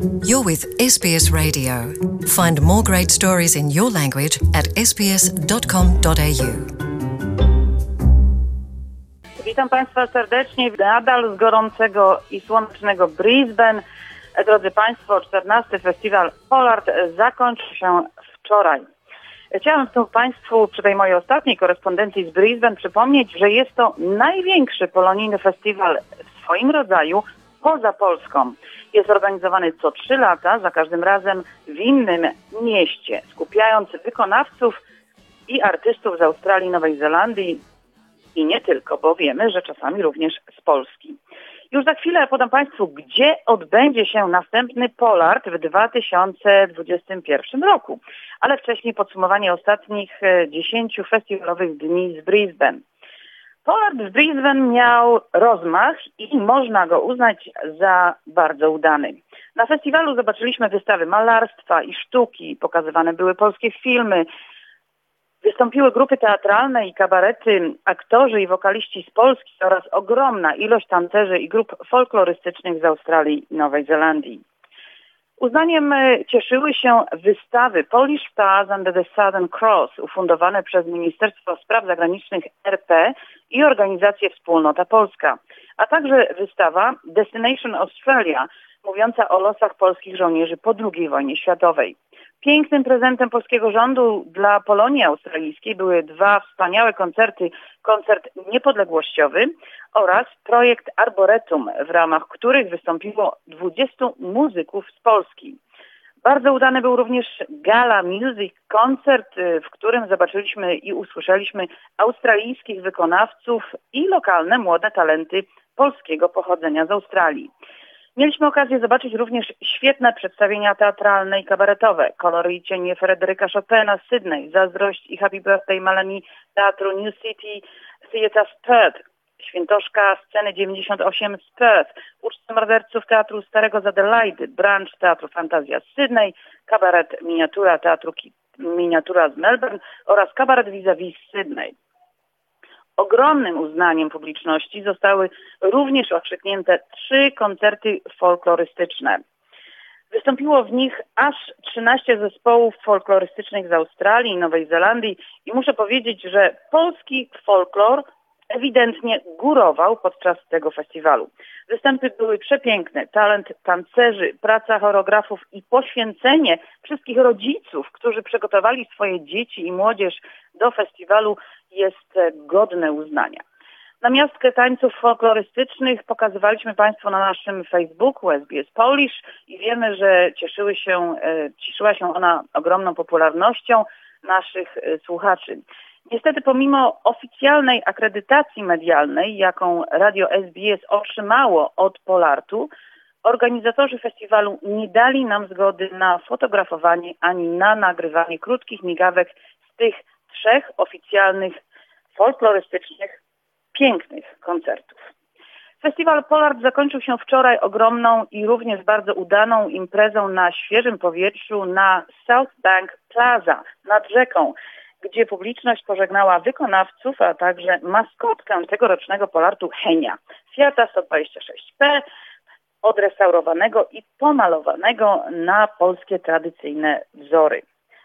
You're with SBS Radio. Find more great stories in your language at sbs.com.au. Witam Państwa serdecznie nadal z gorącego i słonecznego Brisbane. Drodzy Państwo, 14. Festiwal Polart zakończył się wczoraj. Chciałam tu Państwu przy tej mojej ostatniej korespondencji z Brisbane przypomnieć, że jest to największy polonijny festiwal w swoim rodzaju poza Polską. Jest organizowany co 3 lata, za każdym razem w innym mieście, skupiając wykonawców i artystów z Australii, Nowej Zelandii i nie tylko, bo wiemy, że czasami również z Polski. Już za chwilę podam Państwu, gdzie odbędzie się następny Polart w 2021 roku. Ale wcześniej podsumowanie ostatnich 10 festiwalowych dni z Brisbane. Polart w Brisbane miał rozmach i można go uznać za bardzo udany. Na festiwalu zobaczyliśmy wystawy malarstwa i sztuki, pokazywane były polskie filmy, wystąpiły grupy teatralne i kabarety, aktorzy i wokaliści z Polski oraz ogromna ilość tancerzy i grup folklorystycznych z Australii i Nowej Zelandii. Uznaniem cieszyły się wystawy Polish Stars Under the Southern Cross, ufundowane przez Ministerstwo Spraw Zagranicznych RP i organizację Wspólnota Polska, a także wystawa Destination Australia, mówiąca o losach polskich żołnierzy po II wojnie światowej. Pięknym prezentem polskiego rządu dla Polonii australijskiej były 2 wspaniałe koncerty, koncert niepodległościowy oraz projekt Arboretum, w ramach których wystąpiło 20 muzyków z Polski. Bardzo udany był również Gala Music koncert, w którym zobaczyliśmy i usłyszeliśmy australijskich wykonawców i lokalne młode talenty polskiego pochodzenia z Australii. Mieliśmy okazję zobaczyć również świetne przedstawienia teatralne i kabaretowe. Kolory i cienie Fryderyka Chopina z Sydney, Zazdrość i Happy Birthday Melanie Teatru New City Theatre z Perth, Świętoszka Sceny 98 z Perth, Uczta Morderców Teatru Starego z Adelaide, Branch Teatru Fantazja z Sydney, kabaret Miniatura Teatru Miniatura z Melbourne oraz kabaret Vis-a-Vis z Sydney. Ogromnym uznaniem publiczności zostały również okrzyknięte 3 koncerty folklorystyczne. Wystąpiło w nich aż 13 zespołów folklorystycznych z Australii i Nowej Zelandii i muszę powiedzieć, że polski folklor ewidentnie górował podczas tego festiwalu. Występy były przepiękne, talent tancerzy, praca choreografów i poświęcenie wszystkich rodziców, którzy przygotowali swoje dzieci i młodzież do festiwalu, jest godne uznania. Namiastkę tańców folklorystycznych pokazywaliśmy Państwu na naszym Facebooku SBS Polish i wiemy, że cieszyła się ona ogromną popularnością naszych słuchaczy. Niestety pomimo oficjalnej akredytacji medialnej, jaką radio SBS otrzymało od Polartu, organizatorzy festiwalu nie dali nam zgody na fotografowanie ani na nagrywanie krótkich migawek z tych 3 oficjalnych, folklorystycznych, pięknych koncertów. Festiwal Polart zakończył się wczoraj ogromną i również bardzo udaną imprezą na świeżym powietrzu na South Bank Plaza nad rzeką, gdzie publiczność pożegnała wykonawców, a także maskotkę tegorocznego Polartu Henia, Fiata 126P, odrestaurowanego i pomalowanego na polskie tradycyjne wzory.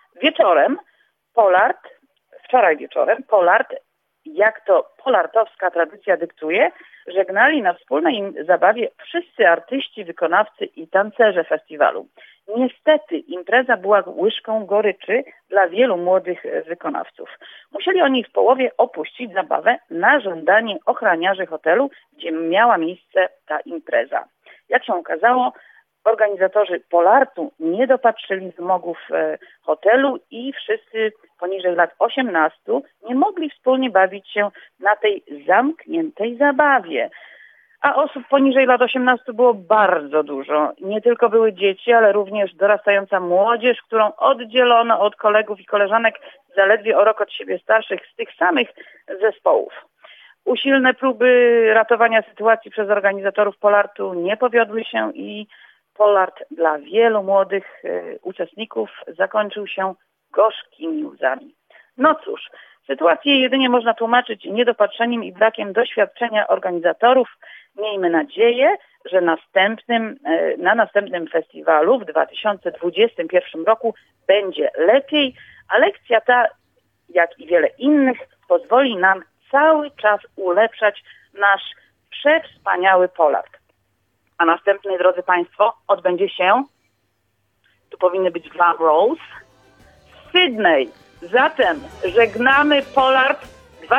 Wczoraj wieczorem Polart, jak to polartowska tradycja dyktuje, żegnali na wspólnej zabawie wszyscy artyści, wykonawcy i tancerze festiwalu. Niestety impreza była łyżką goryczy dla wielu młodych wykonawców. Musieli oni w połowie opuścić zabawę na żądanie ochroniarzy hotelu, gdzie miała miejsce ta impreza. Jak się okazało, organizatorzy Polartu nie dopatrzyli wymogów hotelu i wszyscy poniżej lat 18 nie mogli wspólnie bawić się na tej zamkniętej zabawie. A osób poniżej lat 18 było bardzo dużo. Nie tylko były dzieci, ale również dorastająca młodzież, którą oddzielono od kolegów i koleżanek zaledwie o rok od siebie starszych z tych samych zespołów. Usilne próby ratowania sytuacji przez organizatorów Polartu nie powiodły się i Polart dla wielu młodych uczestników zakończył się gorzkimi łzami. No cóż, sytuację jedynie można tłumaczyć niedopatrzeniem i brakiem doświadczenia organizatorów. Miejmy nadzieję, że na następnym festiwalu w 2021 roku będzie lepiej, a lekcja ta, jak i wiele innych, pozwoli nam cały czas ulepszać nasz przewspaniały Polart. A następny, drodzy Państwo, odbędzie się, tu powinny być drum rolls, w Sydney. Zatem żegnamy Polart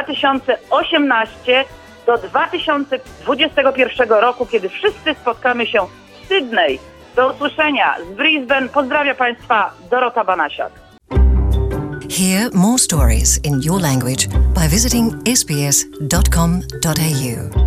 2018 do 2021 roku, kiedy wszyscy spotkamy się w Sydney. Do usłyszenia z Brisbane. Pozdrawia Państwa Dorota Banasiak. Hear more stories in your language by visiting sbs.com.au.